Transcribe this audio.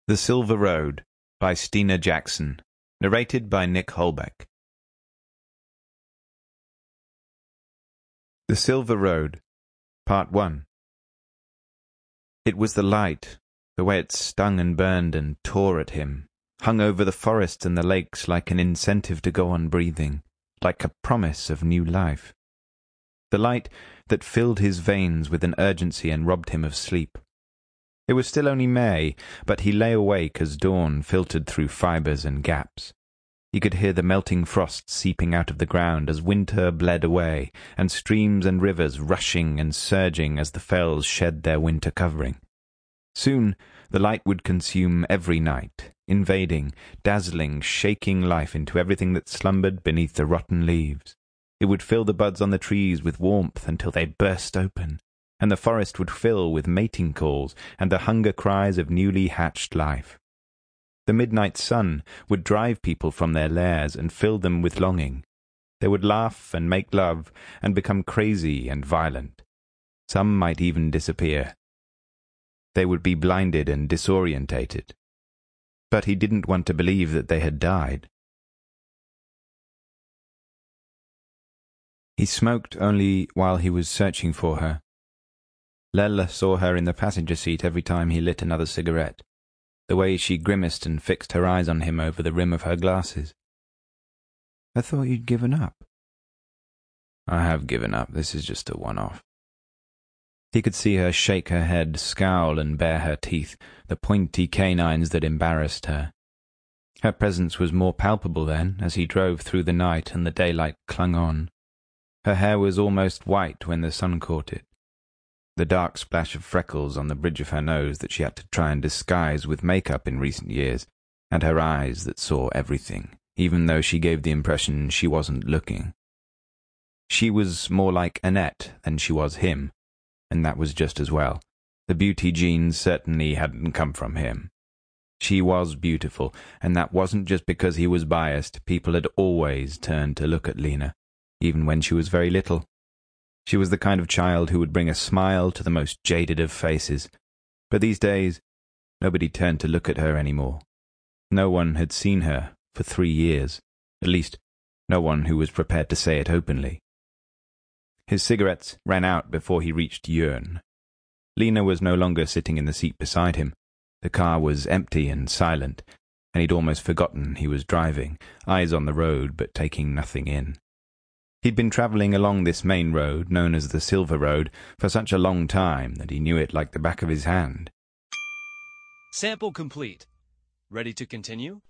The Silver Road by Stina Jackson. Narrated by Nick Holbeck. The Silver Road, Part 1. It was the light, the way it stung and burned and tore at him, hung over the forests and the lakes like an incentive to go on breathing, like a promise of new life. The light that filled his veins with an urgency and robbed him of sleep. It was still only May, but he lay awake as dawn filtered through fibres and gaps. He could hear the melting frost seeping out of the ground as winter bled away, and streams and rivers rushing and surging as the fells shed their winter covering. Soon the light would consume every night, invading, dazzling, shaking life into everything that slumbered beneath the rotten leaves. It would fill the buds on the trees with warmth until they burst open, and the forest would fill with mating calls and the hunger cries of newly hatched life. The midnight sun would drive people from their lairs and fill them with longing. They would laugh and make love and become crazy and violent. Some might even disappear. They would be blinded and disorientated. But he didn't want to believe that they had died. He smoked only while he was searching for her. Lella saw her in the passenger seat every time he lit another cigarette, the way she grimaced and fixed her eyes on him over the rim of her glasses. "I thought you'd given up." "I have given up. This is just a one-off." He could see her shake her head, scowl and bare her teeth, the pointy canines that embarrassed her. Her presence was more palpable then, as he drove through the night and the daylight clung on. Her hair was almost white when the sun caught it. The dark splash of freckles on the bridge of her nose that she had to try and disguise with makeup in recent years, and her eyes that saw everything, even though she gave the impression she wasn't looking. She was more like Annette than she was him, and that was just as well. The beauty genes certainly hadn't come from him. She was beautiful, and that wasn't just because he was biased. People had always turned to look at Lena, even when she was very little. She was the kind of child who would bring a smile to the most jaded of faces. But these days, nobody turned to look at her anymore. No one had seen her for 3 years. At least, no one who was prepared to say it openly. His cigarettes ran out before he reached Jörn. Lena was no longer sitting in the seat beside him. The car was empty and silent, and he'd almost forgotten he was driving, eyes on the road but taking nothing in. He'd been travelling along this main road, known as the Silver Road, for such a long time that he knew it like the back of his hand. Sample complete. Ready to continue?